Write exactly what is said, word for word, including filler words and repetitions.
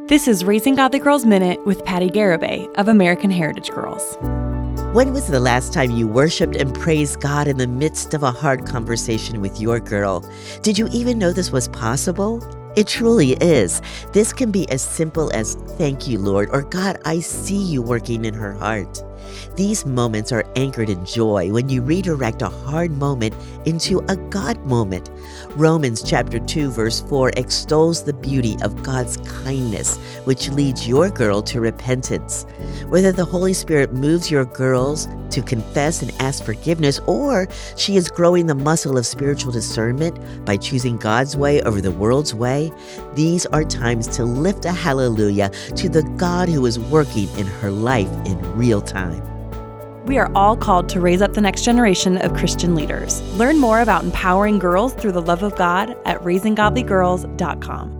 This is Raising Godly Girls Minute with Patty Garibay of American Heritage Girls. When was the last time you worshiped and praised God in the midst of a hard conversation with your girl? Did you even know this was possible? It truly is. This can be as simple as, "Thank you, Lord," or, "God, I see you working in her heart." These moments are anchored in joy when you redirect a hard moment into a God moment. Romans chapter two, verse four extols the beauty of God's kindness, which leads your girl to repentance. Whether the Holy Spirit moves your girls to confess and ask forgiveness, or she is growing the muscle of spiritual discernment by choosing God's way over the world's way, these are times to lift a hallelujah to the God who is working in her life in real time. We are all called to raise up the next generation of Christian leaders. Learn more about empowering girls through the love of God at raising godly girls dot com.